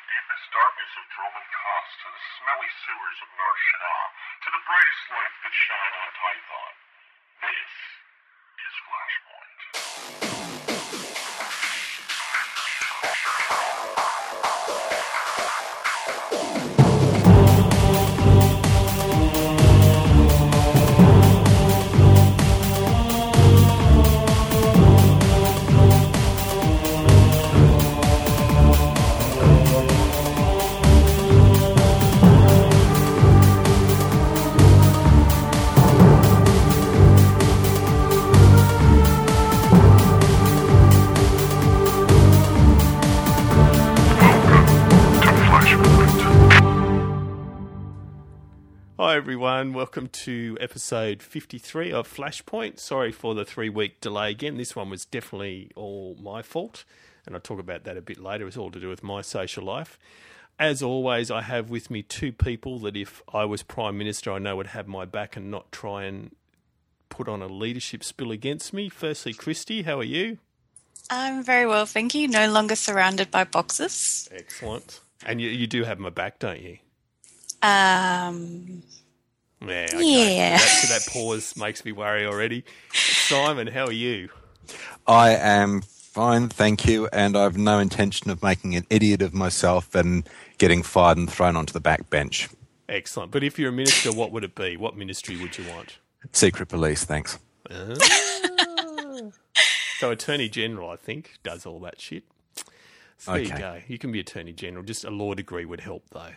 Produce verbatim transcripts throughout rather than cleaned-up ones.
deepest darkness of Droman Cost to the smelly sewers of Nar Shaddaa to the brightest lights that shine on Tython. This is Flashpoint. Hi everyone, welcome to episode fifty-three of Flashpoint. Sorry for the three-week delay again. This one was definitely all my fault, and I'll talk about that a bit later. It's all to do with my social life. As always, I have with me two people that if I was Prime Minister, I know would have my back and not try and put on a leadership spill against me. Firstly, Christy, how are you? I'm very well, thank you. No longer surrounded by boxes. Excellent. And you, you do have my back, don't you? Um, yeah. Okay. Yeah. That, that pause makes me worry already. Simon, how are you? I am fine, thank you, and I've no intention of making an idiot of myself and getting fired and thrown onto the back bench. Excellent. But if you're a minister, what would it be? What ministry would you want? Secret police, thanks. Ah. So Attorney General, I think, does all that shit. So there Okay. you go. You can be Attorney General. Just a law degree would help, though.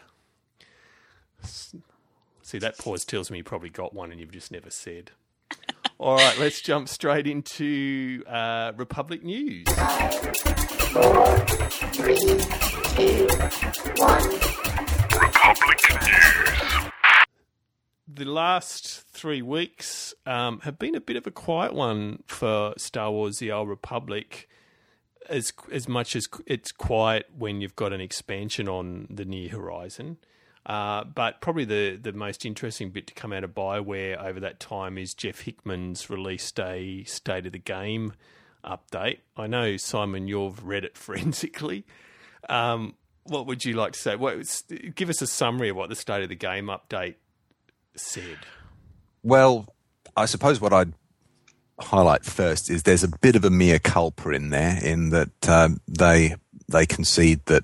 See, that pause tells me you probably got one and you've just never said. All right, let's jump straight into uh, Republic News. Four, three, two, one. Republic News. The last three weeks um, have been a bit of a quiet one for Star Wars The Old Republic, as as much as it's quiet when you've got an expansion on the near horizon. Uh, but probably the, the most interesting bit to come out of BioWare over that time is Jeff Hickman's released a State of the Game update. I know, Simon, you've read it forensically. Um, what would you like to say? What, give us a summary of what the State of the Game update said. Well, I suppose what I'd highlight first is there's a bit of a mea culpa in there, in that um, they they concede that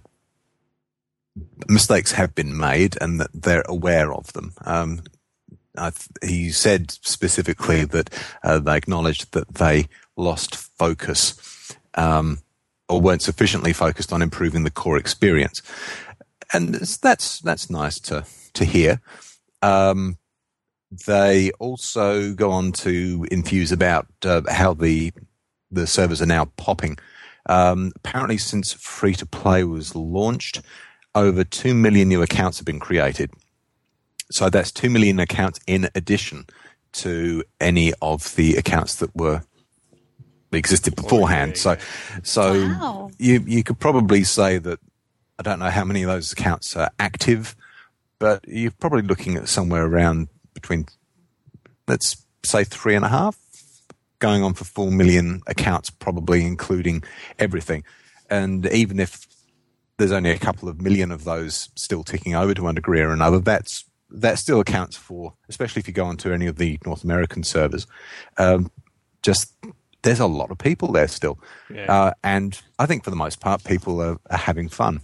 mistakes have been made and that they're aware of them. Um, I th- he said specifically that uh, they acknowledged that they lost focus um, or weren't sufficiently focused on improving the core experience, and that's that's nice to to hear. Um, they also go on to enthuse about uh, how the the servers are now popping. Um, apparently, since free to play was launched, over two million new accounts have been created. So that's two million accounts in addition to any of the accounts that were that existed beforehand. So, so Wow. you you could probably say that, I don't know how many of those accounts are active, but you're probably looking at somewhere around between, let's say, three and a half, going on for four million accounts, probably including everything. And even if there's only a couple of million of those still ticking over to one degree or another, that's that still accounts for, especially if you go onto any of the North American servers, um, just there's a lot of people there still. Yeah. Uh, and I think for the most part, people are, are having fun.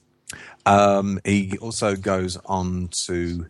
Um, he also goes on to,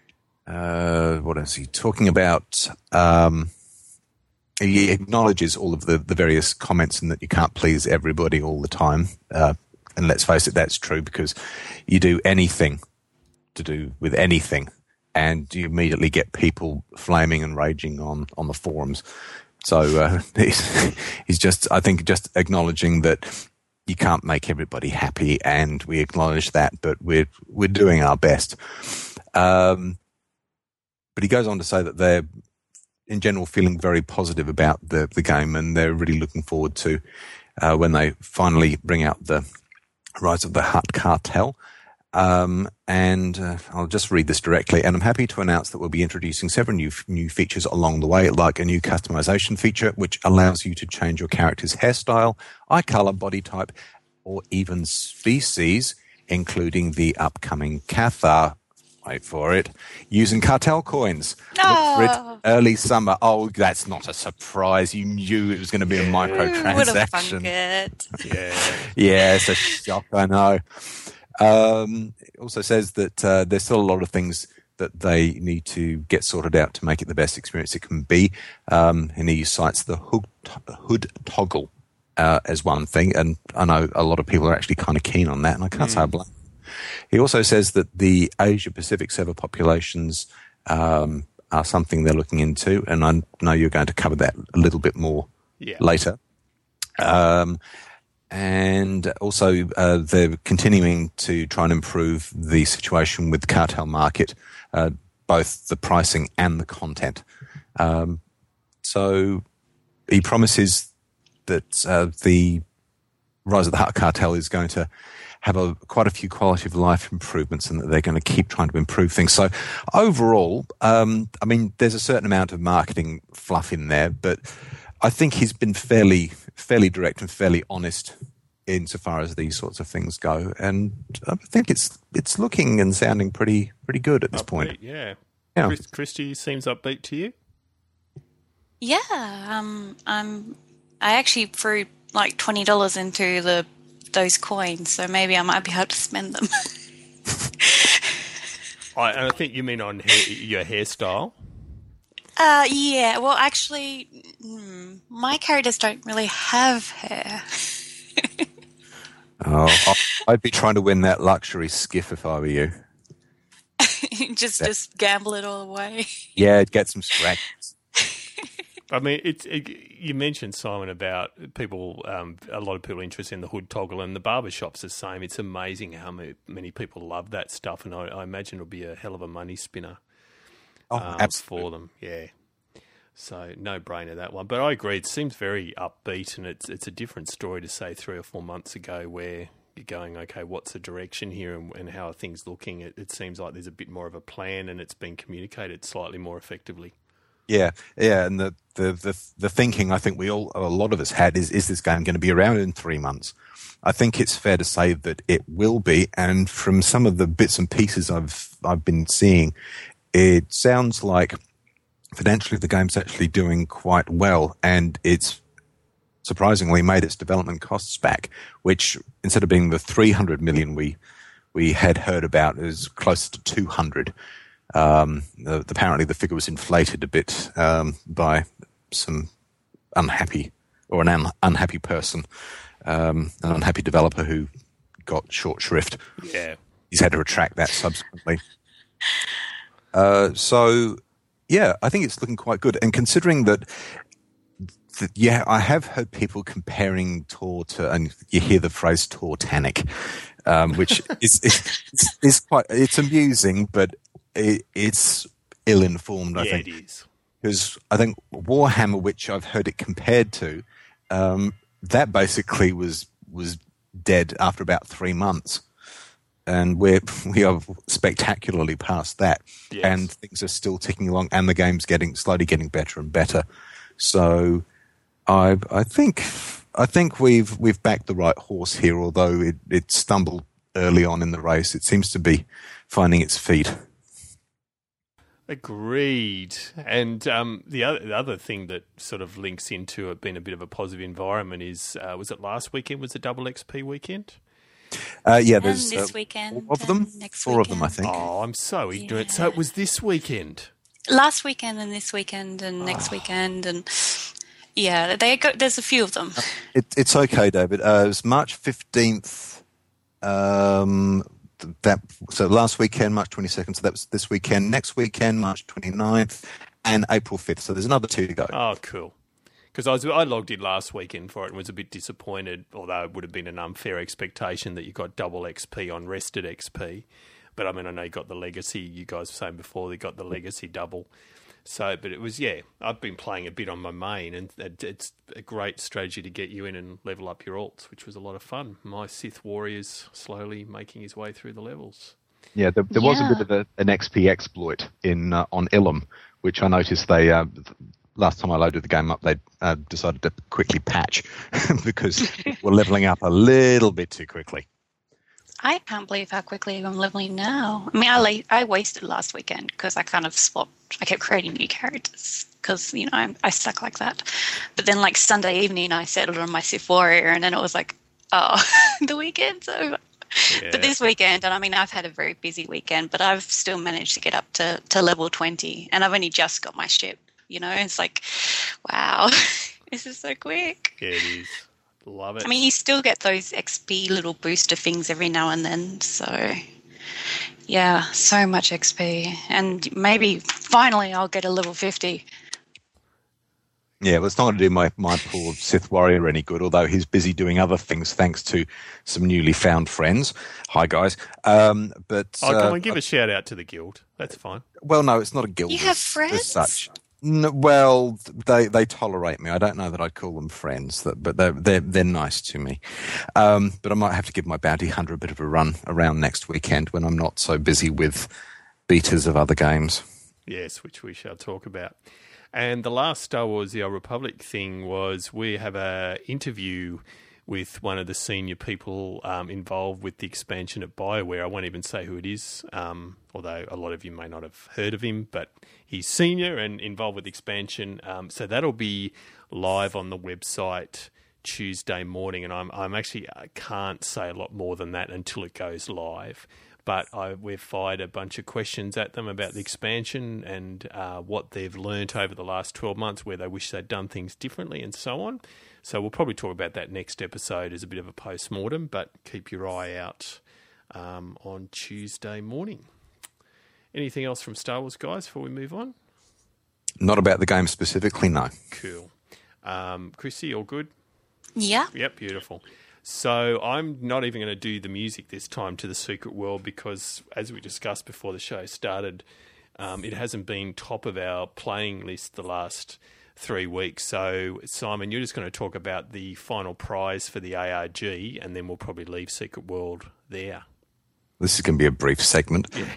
uh, what is he talking about? Um, he acknowledges all of the, the various comments and that you can't please everybody all the time. Uh, And let's face it, that's true, because you do anything to do with anything and you immediately get people flaming and raging on, on the forums. So uh, he's, he's just, I think, just acknowledging that you can't make everybody happy, and we acknowledge that, but we're, we're doing our best. Um, but he goes on to say that they're, in general, feeling very positive about the, the game, and they're really looking forward to uh, when they finally bring out the Rise of the Hutt Cartel. Um, and uh, I'll just read this directly. And I'm happy to announce that we'll be introducing several new new features along the way, like a new customization feature, which allows you to change your character's hairstyle, eye color, body type, or even species including the upcoming Cathar, wait for it, using cartel coins. Oh. Look for it early summer. Oh, that's not a surprise. You knew it was going to be a Would have microtransaction. thunk it. Yeah. Yeah, it's a shock, I know. Um, it also says that uh, there's still a lot of things that they need to get sorted out to make it the best experience it can be. Um, and he cites the hood, hood toggle uh, as one thing, and I know a lot of people are actually kind of keen on that, and I can't mm. say I blame. He also says that the Asia-Pacific server populations um, are something they're looking into, and I know you're going to cover that a little bit more yeah. later. Um, and also uh, they're continuing to try and improve the situation with the cartel market, uh, both the pricing and the content. Um, so he promises that uh, the Rise of the Hutt Cartel is going to have a, quite a few quality of life improvements, and that they're going to keep trying to improve things. So overall, um, I mean, there's a certain amount of marketing fluff in there, but I think he's been fairly, fairly direct and fairly honest insofar as these sorts of things go, and I think it's it's looking and sounding pretty pretty good at this upbeat, point. Yeah, yeah. Chris, Christy seems upbeat to you. Yeah, um, um, I actually threw like twenty dollars into the those coins, so maybe I might be able to spend them. I, I think you mean on hair, your hairstyle. Uh, yeah. Well, actually, hmm, my characters don't really have hair. Oh, I'd be trying to win that luxury skiff if I were you. just, that, just gamble it all away. Yeah, get some scratches. I mean, it's it, you mentioned, Simon, about people, um, a lot of people interested in the hood toggle, and the barbershop's the same. It's amazing how many, many people love that stuff, and I, I imagine it'll be a hell of a money spinner oh, um, absolutely. for them. Yeah. So no brainer that one. But I agree, it seems very upbeat, and it's it's a different story to say three or four months ago where you're going, okay, what's the direction here and, and how are things looking? It, it seems like there's a bit more of a plan, and it's been communicated slightly more effectively. Yeah, yeah, and the, the, the, the thinking I think we all, a lot of us had is, is this game going to be around in three months? I think it's fair to say that it will be, and from some of the bits and pieces I've I've been seeing, it sounds like financially the game's actually doing quite well, and it's surprisingly made its development costs back, which instead of being the three hundred million we we had heard about is closer to two hundred. Um, the, apparently the figure was inflated a bit um, by some unhappy or an un- unhappy person, um, an unhappy developer who got short shrift. Yeah, he's had to retract that subsequently. Uh, so, yeah, I think it's looking quite good. And considering that, that, yeah, I have heard people comparing Tor to, and you hear the phrase Tortanic, um, which is, is, is quite, it's amusing, but it, it's ill-informed, I yeah, think. it is. Because I think Warhammer, which I've heard it compared to, um, that basically was was dead after about three months. And we're, we are spectacularly past that. Yes. And things are still ticking along, and the game's getting slowly getting better and better. So I I think I think we've we've backed the right horse here, although it, it stumbled early on in the race. It seems to be finding its feet. Agreed. And um, the other the other thing that sort of links into it being a bit of a positive environment is, uh, was it last weekend was the double X P weekend? Uh, yeah, And there's this uh, weekend. four of them. and Next Four weekend. of them, I think. Oh, I'm so ignorant. Yeah. So it was this weekend. Last weekend and this weekend and next weekend and yeah, they go, there's a few of them. It, it's okay, David. Uh, it was March fifteenth. Um, that so last weekend, March twenty-second. So that was this weekend. Next weekend, March twenty-ninth, and April fifth. So there's another two to go. Oh, cool. Because I was I logged in last weekend for it and was a bit disappointed, although it would have been an unfair expectation that you got double X P on rested X P. But I mean, I know you got the legacy. You guys were saying before they got the legacy double. So, but it was, yeah, I've been playing a bit on my main, and it's a great strategy to get you in and level up your alts, which was a lot of fun. My Sith warrior's slowly making his way through the levels. Yeah, there, there was Yeah. a bit of a, an X P exploit in uh, on Ilum, which I noticed they uh, last time I loaded the game up, they uh, decided to quickly patch because we're leveling up a little bit too quickly. I can't believe how quickly I'm leveling now. I mean, I la- I wasted last weekend because I kind of swapped. I kept creating new characters because, you know, I, I suck like that. But then, like, Sunday evening, I settled on my Sith Warrior, and then it was like, oh, the weekend's over. Yeah. But this weekend, and I mean, I've had a very busy weekend, but I've still managed to get up to, to level twenty, and I've only just got my ship, you know? It's like, wow, this is so quick. Yeah, it is. Love it. I mean, you still get those X P little booster things every now and then. So, yeah, so much X P. And maybe finally I'll get a level fifty. Yeah, well, it's not going to do my, my poor Sith Warrior any good, although he's busy doing other things thanks to some newly found friends. Hi, guys. Um, but oh, can uh, we give a shout out to the guild? That's fine. Well, no, it's not a guild. You have as, friends? as such. No, well, they they tolerate me. I don't know that I'd call them friends, but they're they're, they're nice to me. Um, but I might have to give my bounty hunter a bit of a run around next weekend when I'm not so busy with betas of other games. Yes, which we shall talk about. And the last Star Wars The Old Republic thing was we have a interview with one of the senior people um, involved with the expansion at BioWare. I won't even say who it is, um, although a lot of you may not have heard of him, but he's senior and involved with the expansion. Um, so that'll be live on the website Tuesday morning, and I'm I'm actually I can't say a lot more than that until it goes live. But I, we've fired a bunch of questions at them about the expansion and uh, what they've learnt over the last twelve months, where they wish they'd done things differently and so on. So we'll probably talk about that next episode as a bit of a post-mortem, but keep your eye out um, on Tuesday morning. Anything else from Star Wars, guys, before we move on? Not about the game specifically, no. Cool. Um, Chrissy, all good? Yeah. Yep, beautiful. So I'm not even going to do the music this time to The Secret World because, as we discussed before the show started, um, it hasn't been top of our playing list the last three weeks. So, Simon, you're just going to talk about the final prize for the A R G, and then we'll probably leave Secret World there. This is going to be a brief segment. Yeah.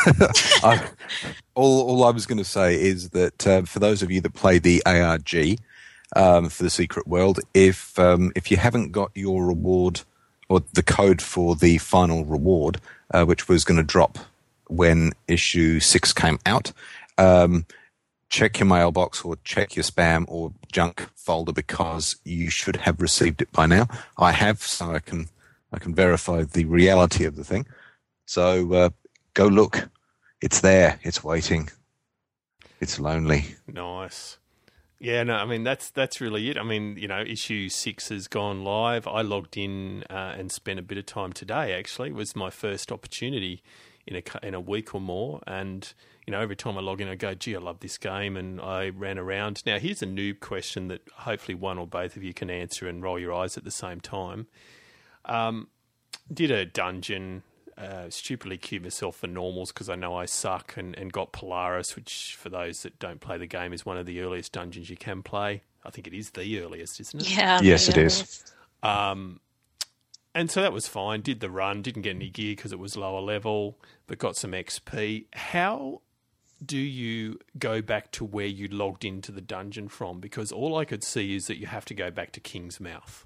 I, all, all I was going to say is that uh, for those of you that play the A R G, Um, for the Secret World, if um, if you haven't got your reward or the code for the final reward, uh, which was going to drop when issue six came out, um, check your mailbox or check your spam or junk folder because you should have received it by now. I have, so I can I can verify the reality of the thing. So uh, go look. It's there. It's waiting. It's lonely. Nice. Yeah, no, I mean, that's that's really it. I mean, you know, issue six has gone live. I logged in uh, and spent a bit of time today, actually. It was my first opportunity in a, in a week or more. And, you know, every time I log in, I go, gee, I love this game. And I ran around. Now, here's a noob question that hopefully one or both of you can answer and roll your eyes at the same time. Um, did a dungeon... Uh, stupidly queued myself for normals because I know I suck and, and got Polaris, which for those that don't play the game is one of the earliest dungeons you can play. I think it is the earliest, isn't it? Yeah. Yes, it is. Um, and so that was fine. Did the run, didn't get any gear because it was lower level, but got some X P. How do you go back to where you logged into the dungeon from? Because all I could see is that you have to go back to King's Mouth.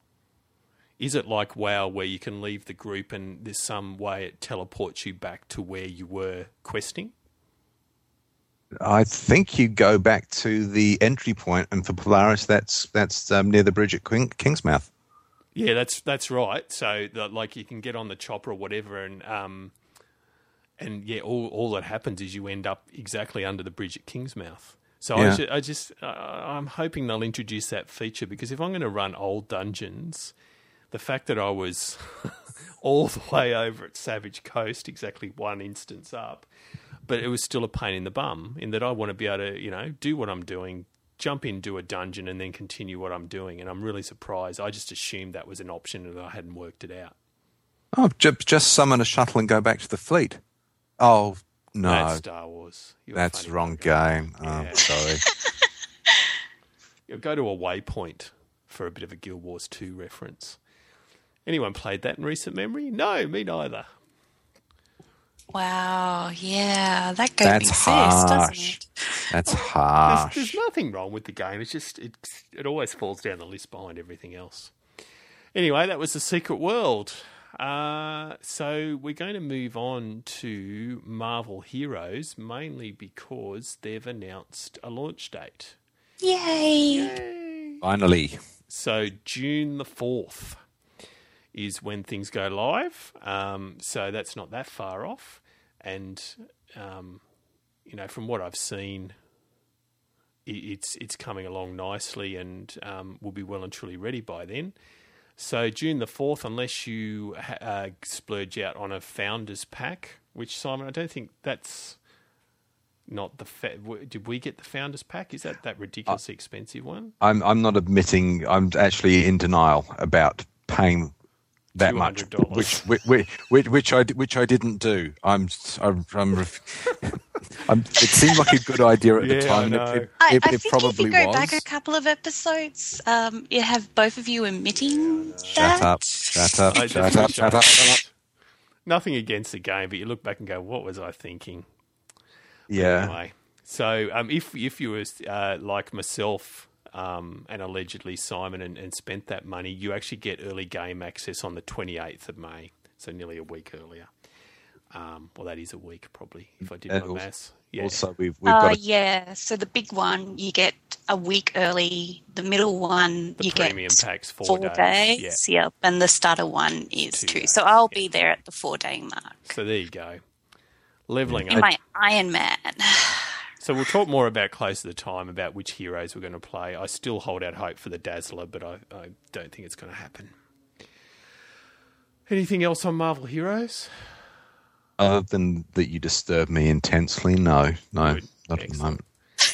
Is it like WoW where you can leave the group and there's some way it teleports you back to where you were questing? I think you go back to the entry point, and for Polaris, that's that's um, near the bridge at King, Kingsmouth. Yeah, that's that's right. So, the, like, you can get on the chopper or whatever, and um, and yeah, all all that happens is you end up exactly under the bridge at Kingsmouth. So Yeah. I, ju- I just uh, I'm hoping they'll introduce that feature because if I'm going to run old dungeons. The fact that I was all the way over at Savage Coast, exactly one instance up, but it was still a pain in the bum in that I want to be able to, you know, do what I'm doing, jump in, do a dungeon, and then continue what I'm doing. And I'm really surprised. I just assumed that was an option and I hadn't worked it out. Oh, just, just summon a shuttle and go back to the fleet. Oh, no. That's Star Wars. You're That's funny, wrong bugger. game. Oh, Yeah. sorry. You'll go to a waypoint for a bit of a Guild Wars two reference. Anyone played that in recent memory? No, me neither. Wow. Yeah. That game That's exists, harsh. doesn't it? That's There's, harsh. there's nothing wrong with the game. It's just it, it always falls down the list behind everything else. Anyway, that was The Secret World. Uh, so we're going to move on to Marvel Heroes, mainly because they've announced a launch date. Yay! Finally. So June the fourth is when things go live. Um, so that's not that far off. And, um, you know, from what I've seen, it, it's it's coming along nicely and um, will be well and truly ready by then. So June the fourth, unless you uh, splurge out on a Founders Pack, which, Simon, I don't think that's not the... Fa- did we get the Founders Pack? Is that that ridiculously uh, expensive one? I'm I'm not admitting... I'm actually in denial about paying that much, which which, which which I which I didn't do. I'm I'm, I'm, I'm it seemed like a good idea at yeah, the time. I, and it, it, I, it, I it think probably if you go was. back a couple of episodes, um, you have both of you admitting Shut that. up! Shut up! I Shut up! Shut up! Shut up! Nothing against the game, but you look back and go, "What was I thinking?" Yeah. Anyway, so um, if if you were uh, like myself. Um, and allegedly Simon and, and spent that money, you actually get early game access on the twenty-eighth of May, so nearly a week earlier. Um, well, that is a week probably, if I did And my maths. Yeah. Also, we've, we've Uh, got a, yeah, so the big one you get a week early. The middle one The you premium get pack's four, four days. days. Yep, and the starter one is Two two. days, So I'll yeah. be there at the four day mark. So there you go. Leveling In up. my Iron Man. So we'll talk more about close to the time about which heroes we're going to play. I still hold out hope for the Dazzler, but I, I don't think it's going to happen. Anything else on Marvel Heroes? other than that you disturb me intensely. No, no, Good. not at the moment.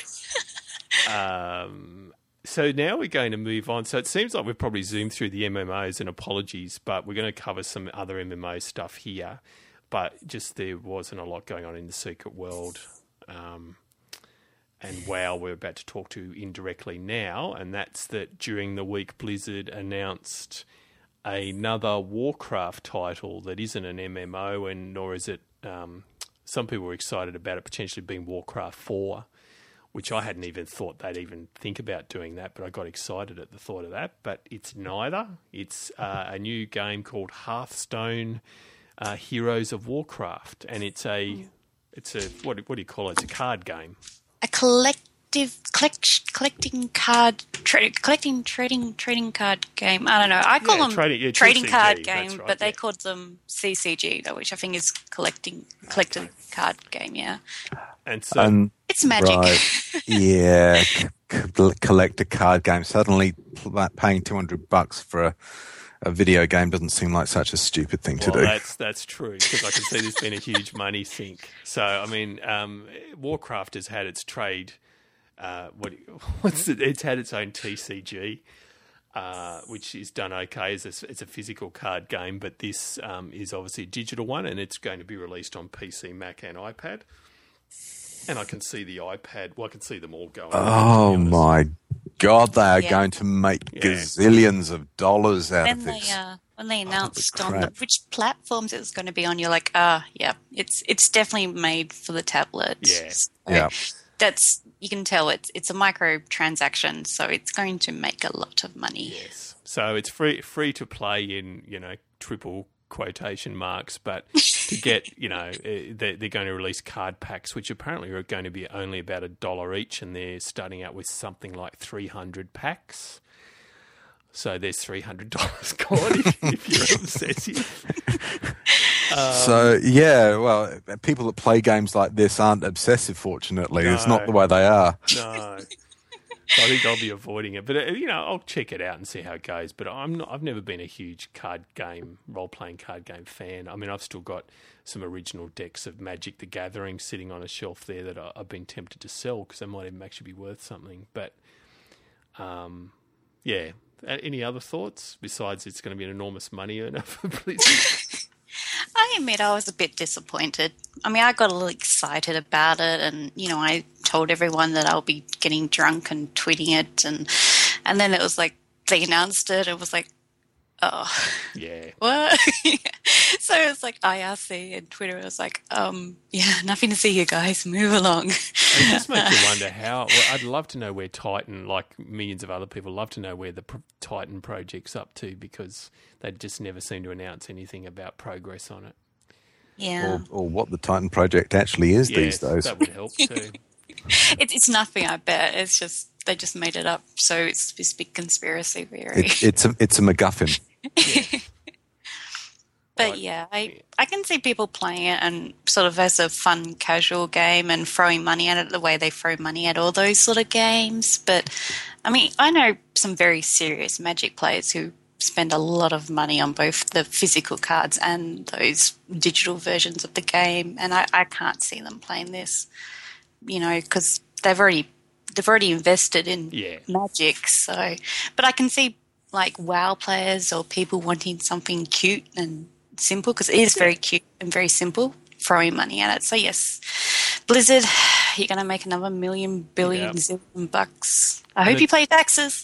Um, so now we're going to move on. So it seems like we've probably zoomed through the M M Os, and apologies, but we're going to cover some other M M O stuff here. But just there wasn't a lot going on in the Secret World. Um, and WoW we're about to talk to indirectly now, and that's that during the week Blizzard announced another Warcraft title that isn't an M M O, and nor is it... Um, some people were excited about it potentially being Warcraft four, which I hadn't even thought they'd even think about doing that, but I got excited at the thought of that. But it's neither. It's uh, a new game called Hearthstone uh, Heroes of Warcraft, and it's a... It's a... What, what do you call it? It's a card game. A collective collect, collecting card tra- collecting trading trading card game. I don't know. I call Yeah, them trading- yeah, trading T C G, card that's game, right, but they yeah. called them C C G, though, which I think is collecting collecting card game. Yeah, And so... Um, it's magic. right, yeah, c- c- collect a card game. Suddenly, pl- paying two hundred bucks for a, a video game doesn't seem like such a stupid thing to Well, do. that's that's true, because I can see there's been a huge money sink. So, I mean, um, Warcraft has had its trade. Uh, what what's it? It's had its own T C G, uh, which is done okay as a, it's a physical card game, but this um, is obviously a digital one, and it's going to be released on P C, Mac, and iPad. And I can see the iPad. Well, I can see them all going. Oh to be honest. my God, they are Yeah. going to make Yeah. gazillions of dollars out When of they this. uh, when they announced on the, crap. which platforms it was going to be on, you're like, ah, yeah, it's it's definitely made for the tablet. Yeah. So Yeah. that's you can tell it's it's a microtransaction, so it's going to make a lot of money. Yes. So it's free free to play in, you know, triple quotation marks, but to get, you know, eh, they're, they're going to release card packs, which apparently are going to be only about a dollar each, and they're starting out with something like three hundred packs. So there's three hundred dollars gone if, if you're obsessive. So yeah, well, people that play games like this aren't obsessive. Fortunately, it's not No. the way they are. No. So I think I'll be avoiding it, but uh, you know, I'll check it out and see how it goes. But I'm not, I've never been a huge card game, role playing card game fan. I mean, I've still got some original decks of Magic: The Gathering sitting on a shelf there that I, I've been tempted to sell because they might even actually be worth something. But um, yeah, A- any other thoughts besides it's going to be an enormous money earner for Blizzard? I admit I was a bit disappointed. I mean, I got a little excited about it, and you know, I told everyone that I'll be getting drunk and tweeting it, and and then it was like they announced it. It was like, Oh, Yeah. what? So it's like I R C and Twitter. I was like, um, yeah, nothing to see here, guys. Move along. It just makes you wonder how. Well, I'd love to know where Titan, like millions of other people, love to know where the Pro- Titan project's up to, because they just never seem to announce anything about progress on it. Yeah, Or, or what the Titan project actually is these Yes, days. that would help too. it's it's nothing. I bet it's just they just made it up. So it's this big conspiracy theory. It, it's a it's a MacGuffin. But Right. yeah, I, I can see people playing it and sort of as a fun, casual game and throwing money at it the way they throw money at all those sort of games. But, I mean, I know some very serious Magic players who spend a lot of money on both the physical cards and those digital versions of the game, and I, I can't see them playing this, you know, because they've already they've already invested in Yeah. Magic. So, but I can see like WoW players or people wanting something cute and simple, because it is very cute and very simple, throwing money at it. So yes, Blizzard, you're going to make another million, billion, Yep. zillion bucks. I And hope you it's- pay taxes.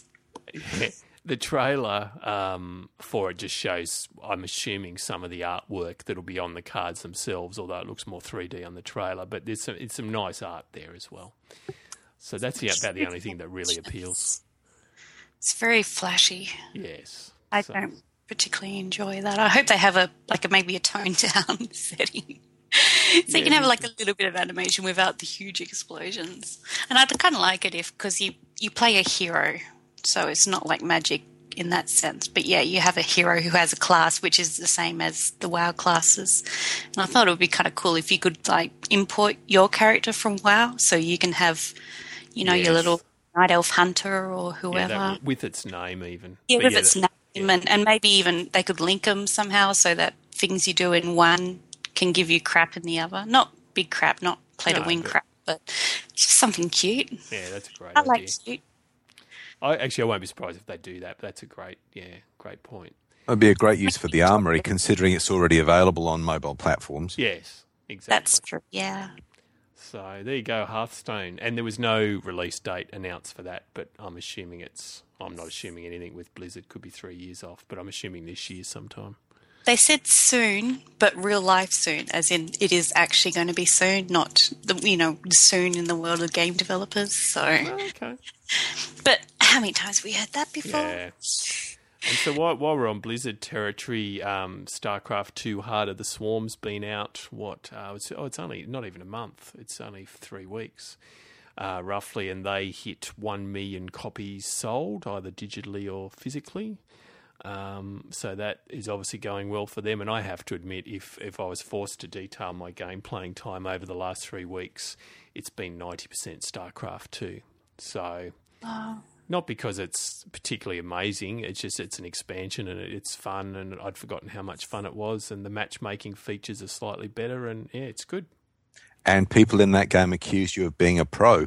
The trailer um, for it just shows, I'm assuming, some of the artwork that'll be on the cards themselves, although it looks more three D on the trailer. But there's some, it's some nice art there as well. So that's the, about the only thing that really appeals. It's very flashy. Yes. I So- don't particularly enjoy that. I hope they have a like a, maybe a toned down setting, so Yeah, you can have me like a little bit of animation without the huge explosions. And I'd kind of like it if because you you play a hero, so it's not like Magic in that sense. But yeah, you have a hero who has a class which is the same as the WoW classes. And I thought it would be kind of cool if you could like import your character from WoW, so you can have, you know, Yes. your little Night Elf Hunter or Yeah, whoever. that, with its name even. Yeah, But with yeah, its that- name, yeah. and, and maybe even they could link them somehow so that things you do in one can give you crap in the other. Not big crap, not play to No, win but- crap, but just something cute. Yeah, that's a great I idea. like cute. I actually I won't be surprised if they do that. But that's a great, yeah, great point. It'd be a great use for the armory, considering it's already available on mobile platforms. Yes, exactly. That's true. Yeah. So there you go, Hearthstone. And there was no release date announced for that, but I'm assuming it's. I'm not assuming anything with Blizzard. Could be three years off, but I'm assuming this year sometime. They said soon, but real life soon, as in it is actually going to be soon, not the you know soon in the world of game developers. So, Okay. but how many times have we heard that before? Yeah. And so while, while we're on Blizzard territory, um, StarCraft two Heart of the Swarm's been out, what, uh, it's, oh, it's only not even a month. It's only three weeks, uh, roughly, and they hit one million copies sold, either digitally or physically. Um, so that is obviously going well for them. And I have to admit, if, if I was forced to detail my game playing time over the last three weeks, it's been ninety percent StarCraft two. So... Not because it's particularly amazing, it's just it's an expansion and it's fun, and I'd forgotten how much fun it was, and the matchmaking features are slightly better, and yeah, it's good. And people in that game accuse you of being a pro.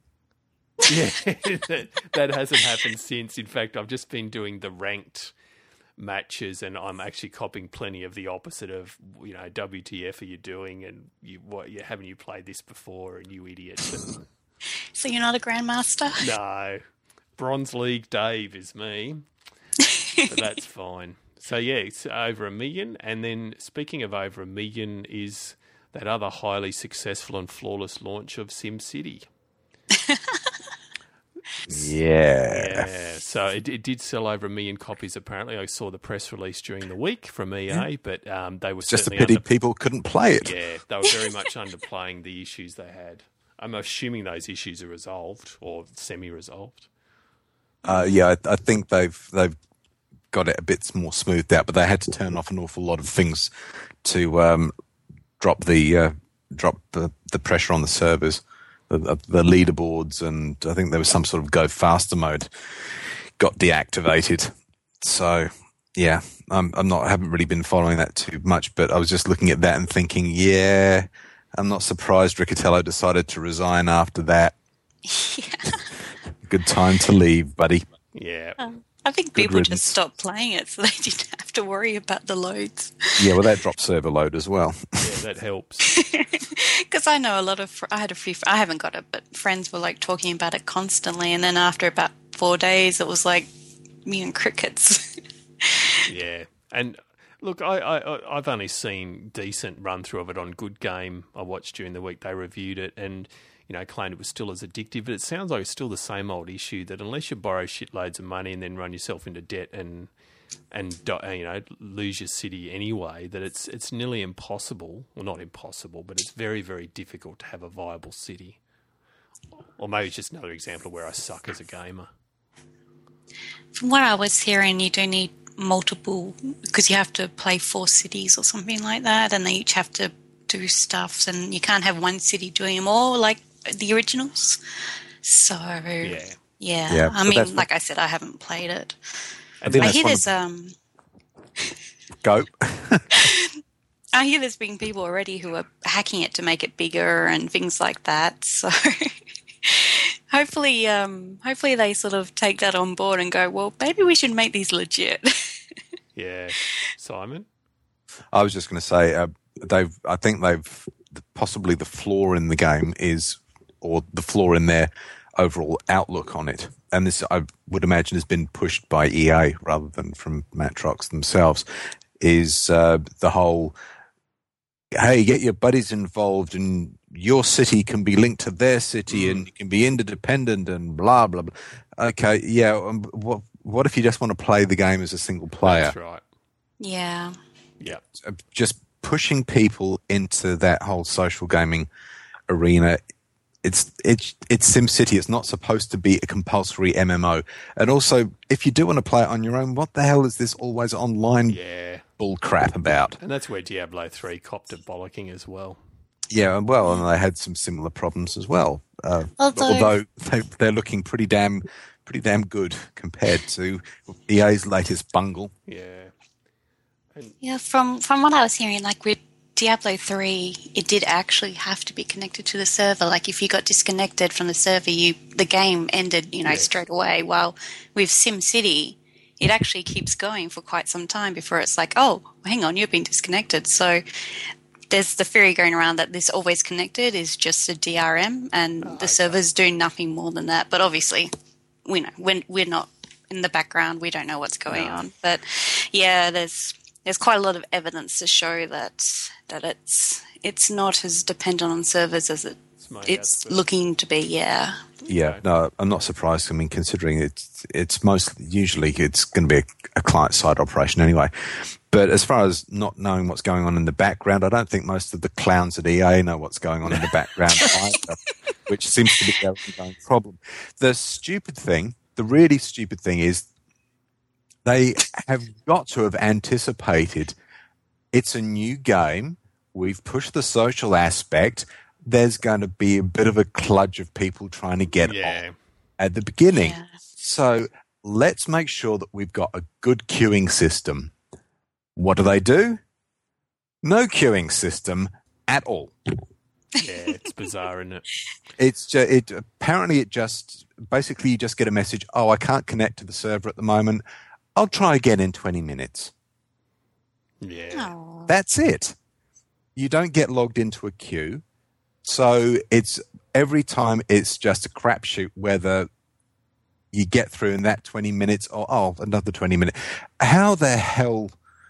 Yeah, that, that hasn't happened since. In fact, I've just been doing the ranked matches, and I'm actually copying plenty of the opposite of, you know, W T F are you doing, and you what you haven't you played this before, and you idiot. And, So you're not a grandmaster? no, Bronze League Dave is me, but that's fine. So yeah, it's over a million. And then speaking of over a million is that other highly successful and flawless launch of SimCity. Yeah. Yeah, so it, it did sell over a million copies apparently. I saw the press release during the week from E A, but um, they were It's just a certainly pity under- people couldn't play it. Yeah, they were very much underplaying the issues they had. I'm assuming those issues are resolved or semi-resolved. Uh, yeah, I, I think they've they've got it a bit more smoothed out, but they had to turn off an awful lot of things to um, drop the uh, drop the, the pressure on the servers, the, the leaderboards, and I think there was some sort of go faster mode got deactivated. So yeah, I'm I'm not I haven't really been following that too much, but I was just looking at that and thinking, yeah, I'm not surprised Riccatello decided to resign after that. Yeah. Good time to leave, buddy. Yeah. I think Good people riddance. just stopped playing it so they didn't have to worry about the loads. Yeah, well, that dropped server load as well. Yeah, that helps. Because I know a lot of, fr- I had a few, fr- I haven't got it, but friends were like talking about it constantly. And then after about four days, it was like me and crickets. Yeah, and look, I, I I've only seen decent run through of it on Good Game. I watched during the week. They reviewed it and, you know, claimed it was still as addictive. But it sounds like it's still the same old issue that unless you borrow shitloads of money and then run yourself into debt and and you know lose your city anyway, that it's it's nearly impossible. Well, not impossible, but it's very very difficult to have a viable city. Or maybe it's just another example where I suck as a gamer. From what I was hearing, you do need multiple, because you have to play four cities or something like that, and they each have to do stuff, and you can't have one city doing them all like the originals. So, yeah. Yeah. Yeah, I so mean, that's like I said, I haven't played it. I, think I that's hear one there's... of- um. Go. I hear there's been people already who are hacking it to make it bigger and things like that. So hopefully, um, hopefully they sort of take that on board and go, well, maybe we should make these legit. Yeah, Simon. I was just going to say uh, they've. I think they've possibly the flaw in the game is, or the flaw in their overall outlook on it, and this I would imagine has been pushed by E A rather than from Matrox themselves. Is uh, the whole, hey, get your buddies involved and your city can be linked to their city and you can be interdependent and blah, blah, blah. Okay, yeah, um, what, what if you just want to play the game as a single player? That's right. Yeah. Yeah. Just pushing people into that whole social gaming arena. It's it's it's SimCity. It's not supposed to be a compulsory M M O. And also, if you do want to play it on your own, what the hell is this always online Yeah. bull crap about? And that's where Diablo three copped a bollocking as well. Yeah, well, and they had some similar problems as well. Uh, Although- although they, they're looking pretty damn pretty damn good compared to E A's latest bungle. Yeah. Yeah, from from what I was hearing, like with Diablo three, it did actually have to be connected to the server. Like if you got disconnected from the server, you the game ended, you know, Yes. straight away. While with SimCity, it actually keeps going for quite some time before it's like, oh, hang on, you've been disconnected. So there's the theory going around that this always connected is just a D R M, and Oh, the okay. servers do nothing more than that. But obviously, we know when we're not in the background, we don't know what's going No. on. But yeah, there's there's quite a lot of evidence to show that that it's it's not as dependent on servers as it It's made it's out to be. looking to be. Yeah. Yeah, Okay. no, I'm not surprised. I mean, considering it's it's most usually it's going to be a, a client-side operation anyway. But as far as not knowing what's going on in the background, I don't think most of the clowns at E A know what's going on in the background either, which seems to be their ongoing problem. The stupid thing, the really stupid thing is they have got to have anticipated it's a new game. We've pushed the social aspect. There's going to be a bit of a kludge of people trying to get Yeah. on at the beginning. Yeah. So let's make sure that we've got a good queuing system. What do they do? No queuing system at all. Yeah, it's bizarre, isn't it? It's ju- it apparently it just basically you just get a message. Oh, I can't connect to the server at the moment. I'll try again in twenty minutes. Yeah. Oh. That's it. You don't get logged into a queue. So it's every time it's just a crapshoot whether you get through in that twenty minutes or, oh, another twenty minutes. How the hell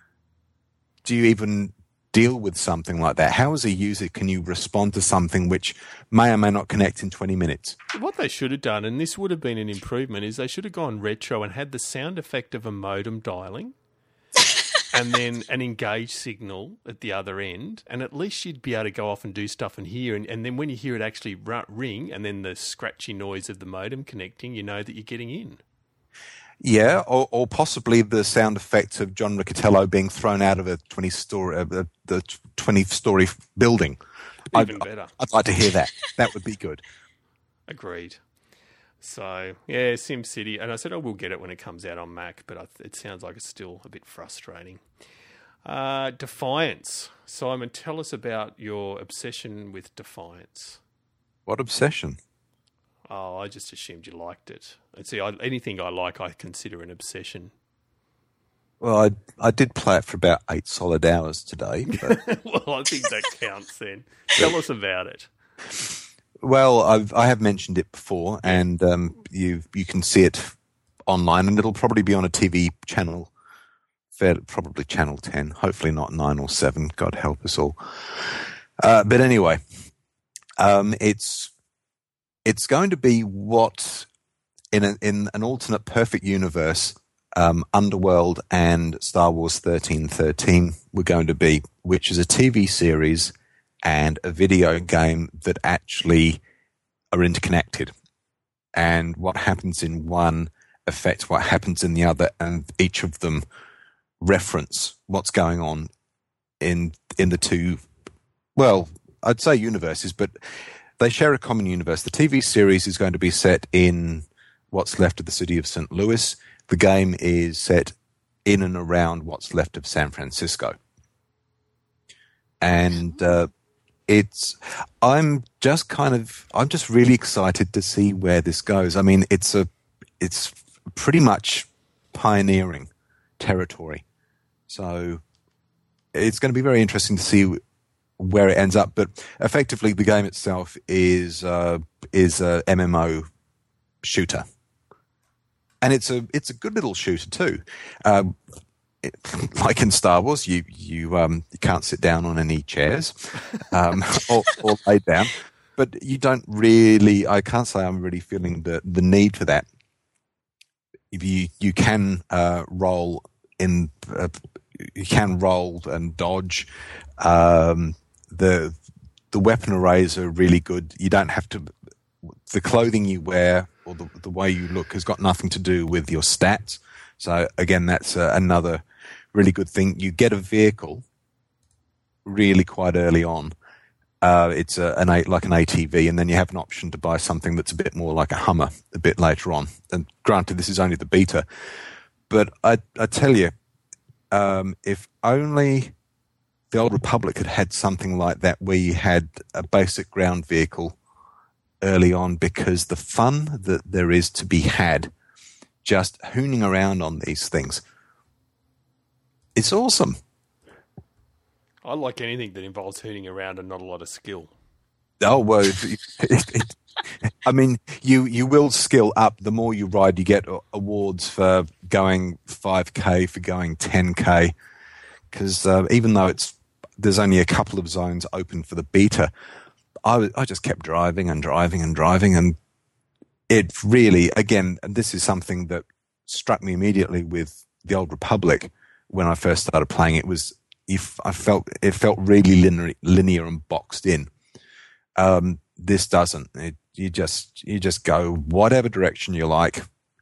do you even deal with something like that? How, as a user, can you respond to something which may or may not connect in twenty minutes? What they should have done, and this would have been an improvement, is they should have gone retro and had the sound effect of a modem dialing and then an engage signal at the other end, and at least you'd be able to go off and do stuff and hear, and, and then when you hear it actually ru- ring and then the scratchy noise of the modem connecting, you know that you're getting in. Yeah, or, or possibly the sound effect of John Riccatello being thrown out of a twenty-story, uh, the, the twenty-story building. Even I'd, better. I'd like to hear that. That would be good. Agreed. So, yeah, SimCity. And I said I will get it when it comes out on Mac, but I, it sounds like it's still a bit frustrating. Uh, Defiance. Simon, tell us about your obsession with Defiance. What obsession? Oh, I just assumed you liked it. And see, I, anything I like, I consider an obsession. Well, I I did play it for about eight solid hours today. But, Well, I think that counts then. Tell us about it. well, I've I have mentioned it before, and um, you you can see it online, and it'll probably be on a T V channel fair, probably Channel ten, hopefully not nine or seven, God help us all. Uh, but anyway, um, it's it's going to be what, in, a, in an alternate perfect universe, um, Underworld and Star Wars thirteen thirteen were going to be, which is a T V series and a video game that actually are interconnected. And what happens in one affects what happens in the other, and each of them reference what's going on in in the two, well, I'd say universes, but they share a common universe. The T V series is going to be set in what's left of the city of Saint Louis. The game is set in and around what's left of San Francisco. And uh, it's, I'm just kind of, I'm just really excited to see where this goes. I mean, it's a, it's pretty much pioneering territory. So it's going to be very interesting to see where it ends up. But effectively, the game itself is uh, is a M M O shooter, and it's a it's a good little shooter too. Um, it, like in Star Wars, you you um you can't sit down on any chairs um, or, or lay down, but you don't really. I can't say I'm really feeling the the need for that. If you you can uh, roll in, uh, you can roll and dodge. Um, the the weapon arrays are really good. You don't have to. The clothing you wear or the the way you look has got nothing to do with your stats. So again, that's uh, another really good thing. You get a vehicle really quite early on. Uh, it's a, an a, like an A T V, and then you have an option to buy something that's a bit more like a Hummer a bit later on. And granted, this is only the beta, but I, I tell you, um, if only the Old Republic had had something like that, where you had a basic ground vehicle early on, because the fun that there is to be had just hooning around on these things, it's awesome. I like anything that involves hooning around and not a lot of skill. Oh, well, it, it, I mean, you, you will skill up. The more you ride, you get awards for going five K, for going ten K, because uh, even though it's there's only a couple of zones open for the beta, I, I just kept driving and driving and driving, and it really, again, and this is something that struck me immediately with the Old Republic when I first started playing. It was if I felt it felt really linear, linear and boxed in. Um, this doesn't. It, you just you just go whatever direction you like,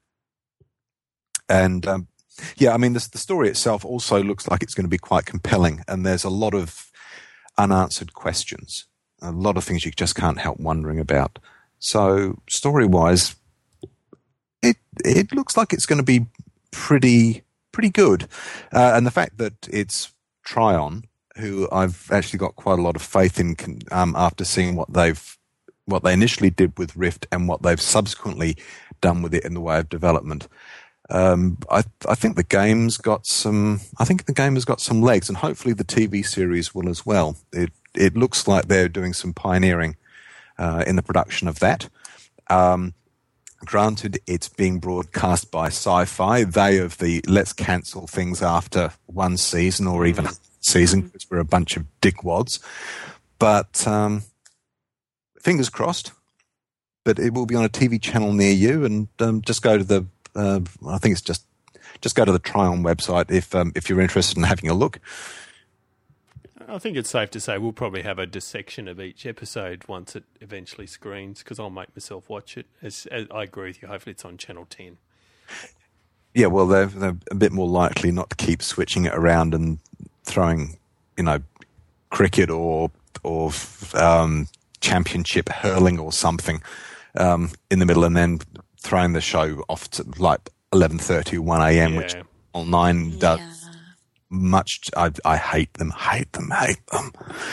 and um, yeah, I mean the the story itself also looks like it's going to be quite compelling, and there's a lot of unanswered questions, a lot of things you just can't help wondering about. So story wise, it it looks like it's going to be pretty pretty good, uh, and the fact that it's Trion, who I've actually got quite a lot of faith in, um, after seeing what they've, what they initially did with Rift and what they've subsequently done with it in the way of development. Um, I, I think the game's got some. I think the game has got some legs, and hopefully the T V series will as well. It it looks like they're doing some pioneering uh, in the production of that. Um, Granted, it's being broadcast by Sci-Fi. They of the let's cancel things after one season or even a season, because we're a bunch of dickwads. But um, fingers crossed. But it will be on a T V channel near you, and um, just go to the. Uh, I think it's just just go to the Trion website if um, if you're interested in having a look. I think it's safe to say we'll probably have a dissection of each episode once it eventually screens, because I'll make myself watch it. As, as I agree with you. Hopefully it's on Channel ten. Yeah, well, they're, they're a bit more likely not to keep switching it around and throwing, you know, cricket or or um, championship hurling or something um, in the middle, and then throwing the show off to like eleven thirty, one a.m., Yeah. which Channel nine does. Yeah. Much, I, I hate them, hate them, hate them.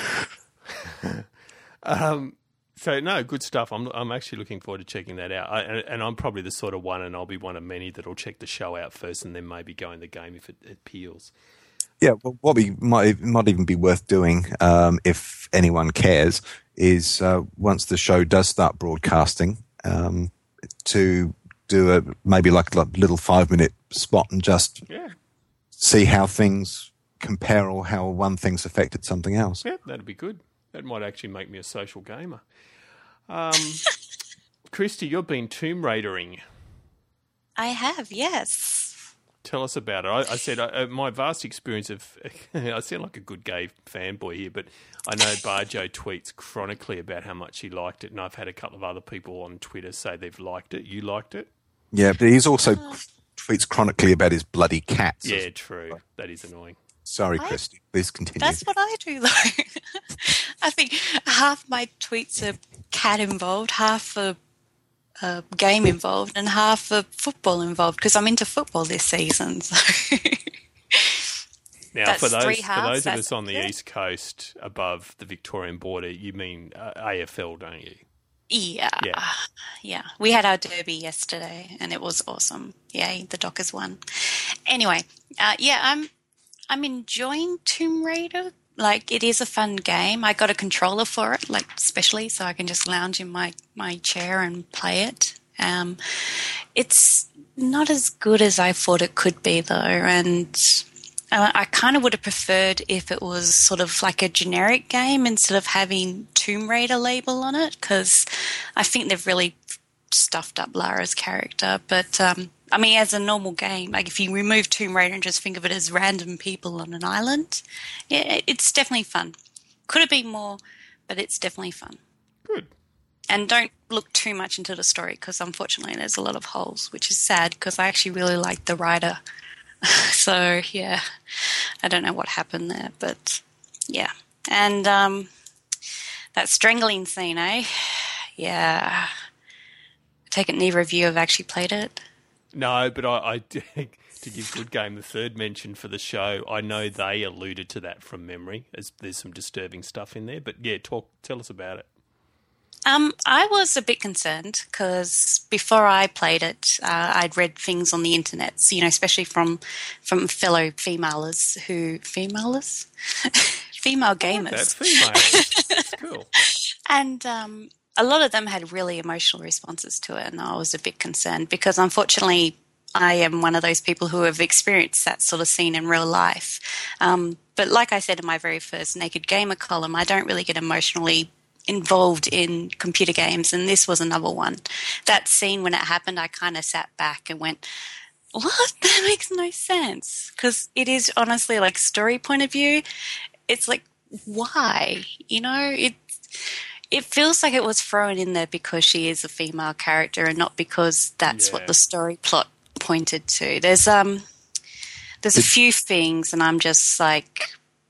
Um, so no, good stuff. I'm I'm actually looking forward to checking that out. I, and, and I'm probably the sort of one, and I'll be one of many that'll check the show out first, and then maybe go in the game if it, it appeals. Yeah, well, what we might might even be worth doing, um, if anyone cares, is uh, once the show does start broadcasting, um, to do a maybe like a little five minute spot and just Yeah. see how things compare or how one thing's affected something else. Yeah, that'd be good. That might actually make me a social gamer. Um, Christy, you've been Tomb Raidering. I have, yes. Tell us about it. I, I said uh, my vast experience of... I sound like a good gay fanboy here, but I know Barjo tweets chronically about how much he liked it, and I've had a couple of other people on Twitter say they've liked it. You liked it? Yeah, but he's also tweets chronically about his bloody cats. Yeah, true. That is annoying. Sorry, I, Christy. Please continue. That's what I do, though. I think half my tweets are cat involved, half are uh, game involved, and half are football involved because I'm into football this season. So. Now, That's for those three for halves, those of us on the yeah. East Coast above the Victorian border, you mean uh, A F L, don't you? Yeah. Yeah. Yeah. We had our derby yesterday and it was awesome. Yay, the Dockers won. Anyway, uh, yeah, I'm I'm enjoying Tomb Raider. Like, it is a fun game. I got a controller for it, like, especially so I can just lounge in my, my chair and play it. Um, it's not as good as I thought it could be, though, and I, I kind of would have preferred if it was sort of like a generic game instead of having Tomb Raider label on it, because I think they've really stuffed up Lara's character. But, um, I mean, as a normal game, like if you remove Tomb Raider and just think of it as random people on an island, yeah, it's definitely fun. Could have been more, but it's definitely fun. Good. And don't look too much into the story because, unfortunately, there's a lot of holes, which is sad because I actually really liked the writer. So, yeah, I don't know what happened there, but yeah. And um, that strangling scene, eh? Yeah. I take it neither of you have actually played it? No, but I, I to give Good Game the third mention for the show, I know they alluded to that from memory, as there's some disturbing stuff in there. But yeah, talk, tell us about it. Um, I was a bit concerned because before I played it, uh, I'd read things on the internet, you know, especially from from fellow femalers who femalers, female gamers. That's female. That's cool. And um, a lot of them had really emotional responses to it, and I was a bit concerned because, unfortunately, I am one of those people who have experienced that sort of scene in real life. Um, but like I said in my very first Naked Gamer column, I don't really get emotionally involved in computer games, and this was another one. That scene, when it happened, I kind of sat back and went, what? That makes no sense. Because it is honestly, like, story point of view, it's like, why? You know, it it feels like it was thrown in there because she is a female character and not because that's Yeah. what the story plot pointed to. There's um there's a few things, and I'm just like,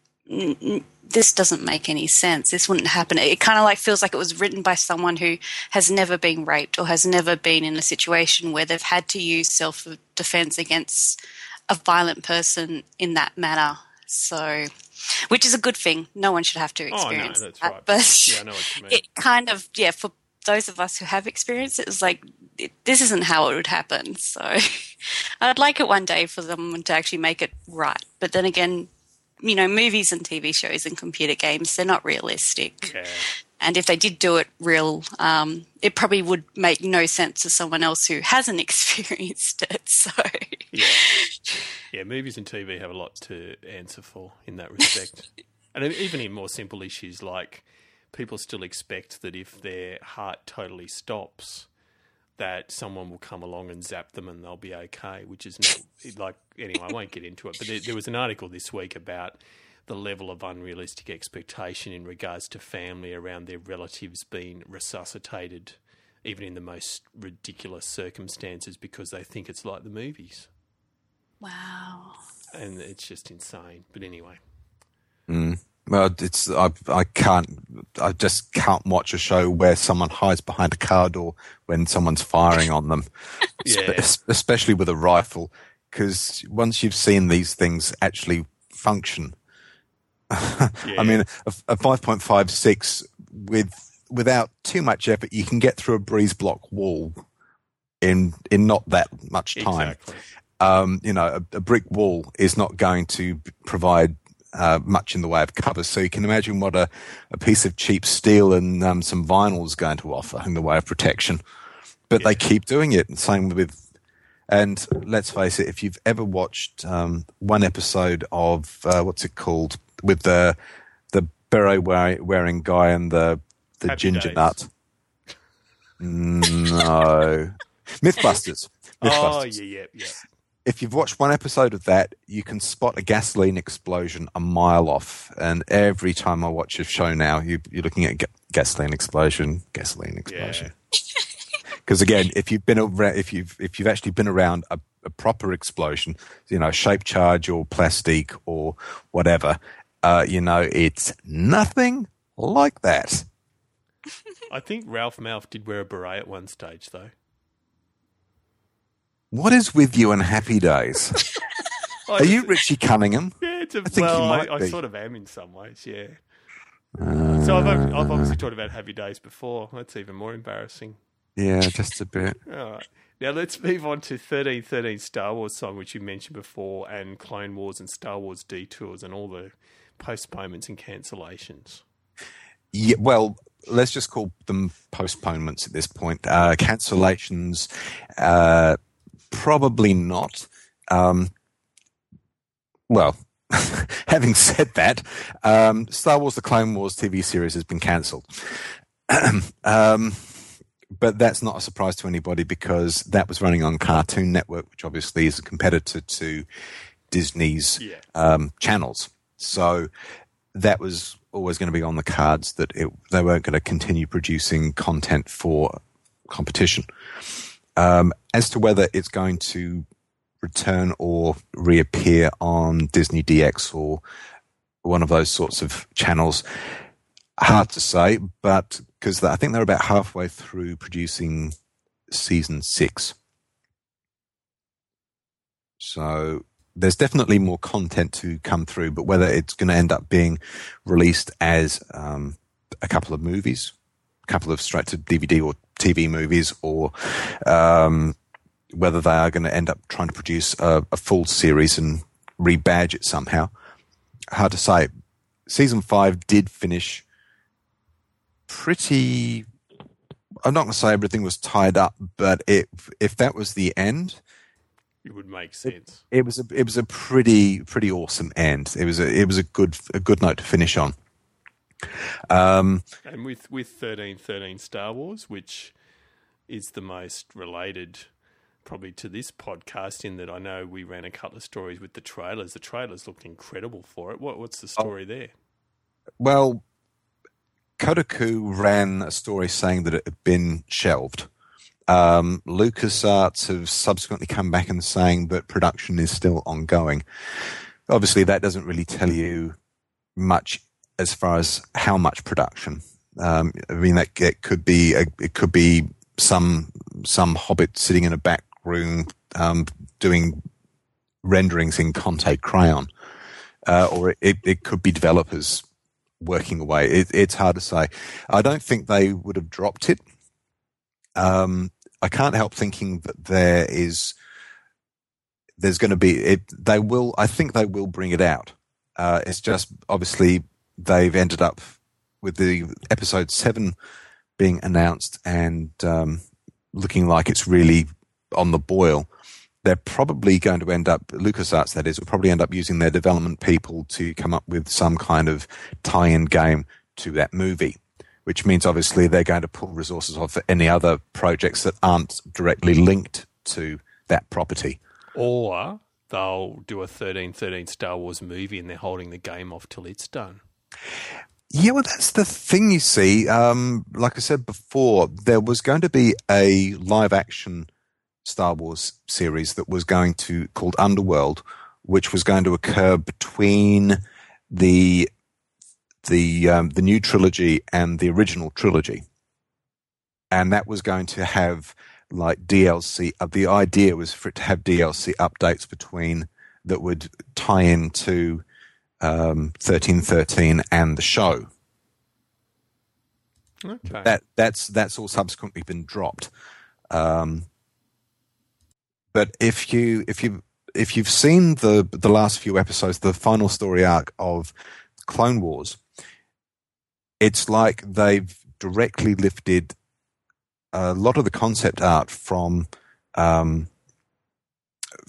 n- n- this doesn't make any sense. This wouldn't happen. It kind of like feels like it was written by someone who has never been raped or has never been in a situation where they've had to use self-defense against a violent person in that manner. So, which is a good thing. No one should have to experience oh, no, that's that. right. But Yeah, I know what you mean. it kind of, yeah, for those of us who have experienced it, it's like, it, this isn't how it would happen. So I'd like it one day for someone to actually make it right. But then again, you know, movies and T V shows and computer games, they're not realistic. Yeah. And if they did do it real, um, it probably would make no sense to someone else who hasn't experienced it. So, Yeah. Yeah, movies and T V have a lot to answer for in that respect. And even in more simple issues, like people still expect that if their heart totally stops, that someone will come along and zap them and they'll be okay, which is not, like, anyway, I won't get into it. But there, there was an article this week about the level of unrealistic expectation in regards to family around their relatives being resuscitated, even in the most ridiculous circumstances, because they think it's like the movies. wow. And it's just insane. But anyway. Mm. Well, it's I I can't I just can't watch a show where someone hides behind a car door when someone's firing on them, Yeah. Espe- especially with a rifle, because once you've seen these things actually function, I mean, a, a five point five six with without too much effort, you can get through a breeze block wall in in not that much time. Exactly. Um, you know, a, a brick wall is not going to provide uh, much in the way of cover. So you can imagine what a, a piece of cheap steel and um, some vinyl is going to offer in the way of protection. But Yeah. they keep doing it. And same with, And let's face it, if you've ever watched um, one episode of uh, what's it called with the the beret wearing guy and the the Happy ginger Days. nut, no, Mythbusters. Oh, Mythbusters. yeah, yeah, yeah. If you've watched one episode of that, you can spot a gasoline explosion a mile off. And every time I watch a show now, you, you're looking at ga- gasoline explosion, gasoline explosion. Because again, if you've been around, if you've if you've actually been around a, a proper explosion, you know, shape charge or plastic or whatever, uh, you know, it's nothing like that. I think Ralph Malph did wear a beret at one stage, though. What is with you and Happy Days? I Are you just- Richie Cunningham? Yeah, it's a, I think you well, might I, I be. sort of am in some ways, yeah. So I've, I've obviously talked about Happy Days before. That's even more embarrassing. Yeah, just a bit. All right. Now let's move on to thirteen thirteen Star Wars song, which you mentioned before, and Clone Wars and Star Wars detours and all the postponements and cancellations. Yeah, well, let's just call them postponements at this point. Uh, cancellations, uh, probably not. Um, well, having said that, um, Star Wars The Clone Wars T V series has been cancelled. um, but that's not a surprise to anybody because that was running on Cartoon Network, which obviously is a competitor to Disney's Yeah. um, channels. So that was always going to be on the cards that it, they weren't going to continue producing content for competition. Um, as to whether it's going to return or reappear on Disney D X or one of those sorts of channels, hard to say, but because I think they're about halfway through producing season six. So there's definitely more content to come through, but whether it's going to end up being released as um, a couple of movies, a couple of straight to D V D or T V movies, or um, whether they are going to end up trying to produce a, a full series and rebadge it somehow, hard to say. Season five did finish pretty... I'm not going to say everything was tied up, but it, if that was the end... It would make sense. It was a it was a pretty pretty awesome end. It was a it was a good a good note to finish on. Um, And with, with thirteen thirteen Star Wars, which is the most related probably to this podcast in that I know we ran a couple of stories with the trailers. The trailers looked incredible for it. What What's the story there? well, Kotaku ran a story saying that it had been shelved. Um, LucasArts have subsequently come back and saying that production is still ongoing. Obviously, that doesn't really tell you much as far as how much production. Um, I mean, that it could be a, it could be some some hobbit sitting in a back room um, doing renderings in Conte Crayon, uh, or it, it could be developers working away. It, it's hard to say. I don't think they would have dropped it. Um, I can't help thinking that there is, there's going to be, it, they will, I think they will bring it out. Uh, it's just, obviously, they've ended up with the episode seven being announced and um, looking like it's really on the boil. They're probably going to end up, LucasArts that is, will probably end up using their development people to come up with some kind of tie-in game to that movie, which means obviously they're going to pull resources off for any other projects that aren't directly linked to that property. Or they'll do a thirteen thirteen Star Wars movie and they're holding the game off till it's done. Yeah, well, that's the thing, you see. Um, like I said before, there was going to be a live-action Star Wars series that was going to, called Underworld, which was going to occur between the the um, the new trilogy and the original trilogy, and that was going to have like D L C. Uh, the idea was for it to have D L C updates between that would tie into um, thirteen thirteen and the show. Okay. That that's that's all subsequently been dropped. Um, but if you if you if you've seen the the last few episodes, the final story arc of Clone Wars, it's like they've directly lifted a lot of the concept art from um,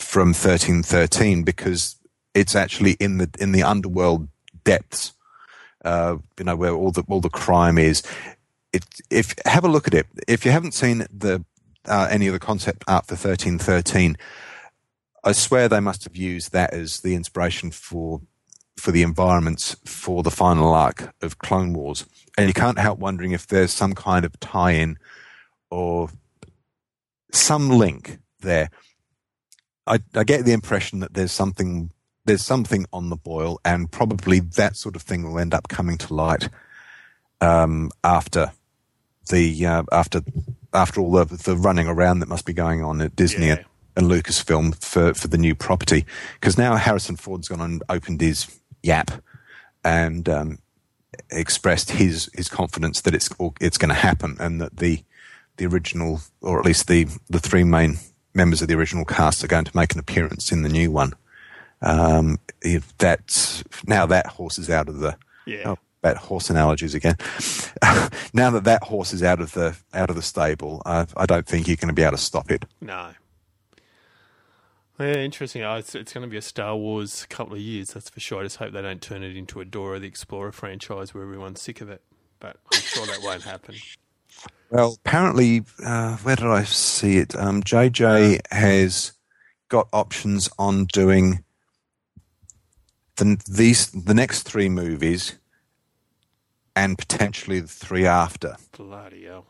from thirteen thirteen because it's actually in the in the underworld depths, uh, you know, where all the all the crime is. It, if have a look at it. If you haven't seen the uh, any of the concept art for thirteen thirteen, I swear they must have used that as the inspiration for for the environments for the final arc of Clone Wars. And you can't help wondering if there's some kind of tie-in or some link there. I, I get the impression that there's something there's something on the boil, and probably that sort of thing will end up coming to light um, after the uh, after after all the, the running around that must be going on at Disney Yeah. and, and Lucasfilm for, for the new property. Because now Harrison Ford's gone and opened his yap and um, expressed his his confidence that it's it's going to happen, and that the the original, or at least the the three main members of the original cast, are going to make an appearance in the new one. Um, if that's now that horse is out of the Yeah. oh, that horse analogies again. Now that that horse is out of the out of the stable, uh, I don't think you're going to be able to stop it. No. Yeah, interesting. Oh, it's, it's going to be a Star Wars couple of years, that's for sure. I just hope they don't turn it into a Dora the Explorer franchise where everyone's sick of it. But I'm sure that won't happen. Well, apparently, uh, where did I see it? Um, J J has got options on doing the these the next three movies, and potentially the three after. Bloody hell.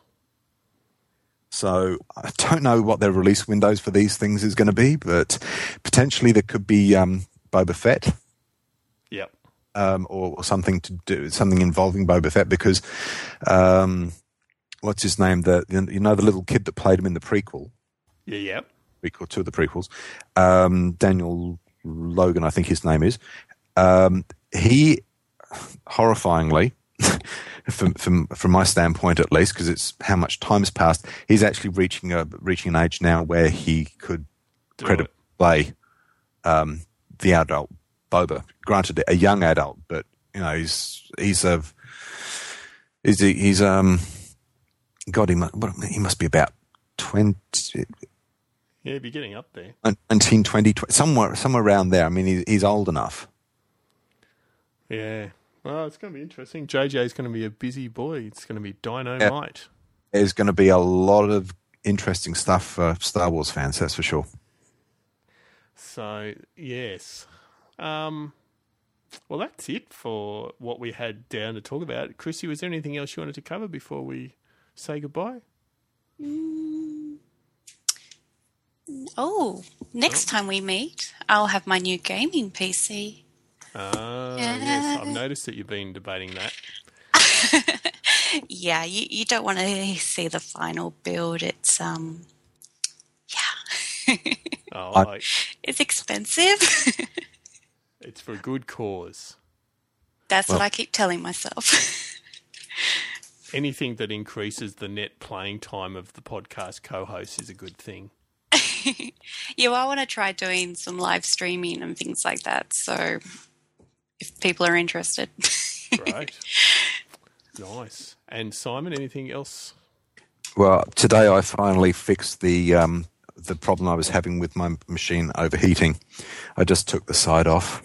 So I don't know what their release windows for these things is going to be, but potentially there could be um, Boba Fett. Yep. Um, or, or something to do, something involving Boba Fett, because um, what's his name? The you know the little kid that played him in the prequel, Yeah, yep. prequel two of the prequels, um, Daniel Logan, I think his name is. Um, he, horrifyingly, from from from my standpoint at least, because it's how much time has passed, he's actually reaching a reaching an age now where he could Do credibly it. play um, the adult Boba. Granted, a young adult, but you know he's he's a he's he's um God he must what, he must be about twenty. Yeah, be getting up there. nineteen, twenty, twenty, somewhere somewhere around there. I mean, he's, he's old enough. Yeah. Well, it's going to be interesting. J J's going to be a busy boy. It's going to be dynamite. There's going to be a lot of interesting stuff for Star Wars fans, that's for sure. So, yes. Um, well, that's it for what we had down to talk about. Chrissy, was there anything else you wanted to cover before we say goodbye? Oh, next time we meet, I'll have my new gaming P C. Ah, Yeah. yes. I've noticed that you've been debating that. Yeah, you, you don't want to see the final build. It's um, yeah, Oh, I- like, it's expensive. it's for a good cause. That's Well- what I keep telling myself. Anything that increases the net playing time of the podcast co-host is a good thing. Yeah, well, I want to try doing some live streaming and things like that. So, if people are interested. Great. Nice. And Simon, anything else? Well, today I finally fixed the um, the problem I was having with my machine overheating. I just took the side off.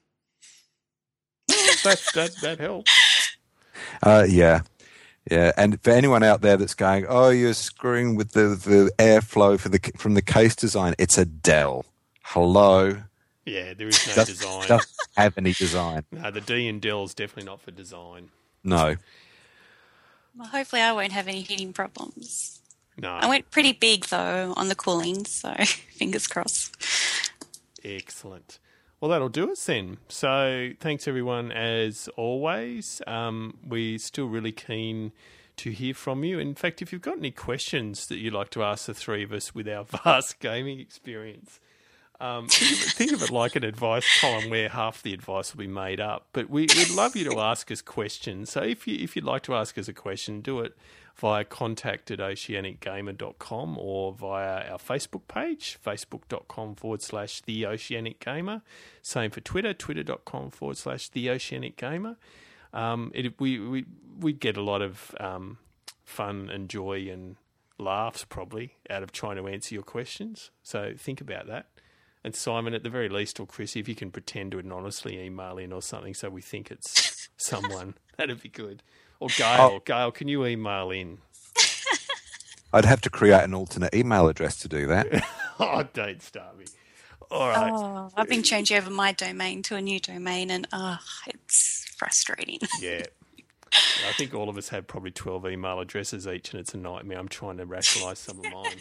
That, that, that helps. Uh, yeah. Yeah, and for anyone out there that's going, oh, you're screwing with the, the airflow for the from the case design, it's a Dell. Hello. Yeah, there is no Doesn't, design. doesn't have any design. No, the D in Dell's definitely not for design. No. Well, hopefully, I won't have any heating problems. No. I went pretty big though on the cooling, so fingers crossed. Excellent. Well, that'll do us then. So thanks, everyone, as always. Um, we're still really keen to hear from you. In fact, if you've got any questions that you'd like to ask the three of us with our vast gaming experience, um, think, of it, think of it like an advice column where half the advice will be made up. But we, we'd love you to ask us questions. So if, you, if you'd like to ask us a question, do it via contact at oceanic gamer dot com or via our Facebook page, facebook.com forward slash the Oceanic Gamer. Same for Twitter, twitter.com forward slash the Oceanic Gamer. Um, it, we, we, we'd get a lot of um, fun and joy and laughs probably out of trying to answer your questions. So think about that. And Simon, at the very least, or Chrissy, if you can pretend to anonymously email in or something so we think it's someone, that'd be good. Or Gail, oh. Gail, can you email in? I'd have to create an alternate email address to do that. Oh, don't start me. All right. Oh, I've been changing over my domain to a new domain, and oh, it's frustrating. Yeah. I think all of us have probably twelve email addresses each, and it's a nightmare. I'm trying to rationalise some of mine.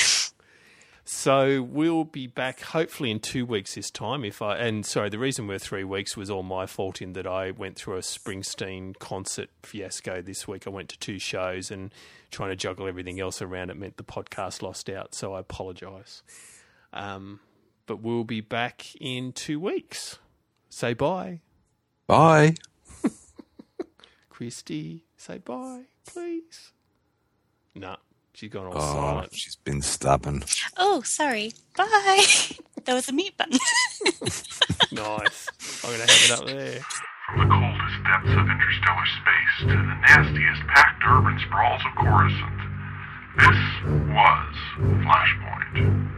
So we'll be back hopefully in two weeks this time. If I and sorry, the reason we're three weeks was all my fault in that I went through a Springsteen concert fiasco this week. I went to two shows and trying to juggle everything else around it meant the podcast lost out. So I apologise. Um, but we'll be back in two weeks. Say bye. Bye. Christy, say bye, please. No. Nah. She's gone all oh, silent. She's been stubborn. Oh, sorry. Bye. There was a mute button. Nice. I'm going to have it up there. From the coldest depths of interstellar space to the nastiest packed urban sprawls of Coruscant, this was Flashpoint.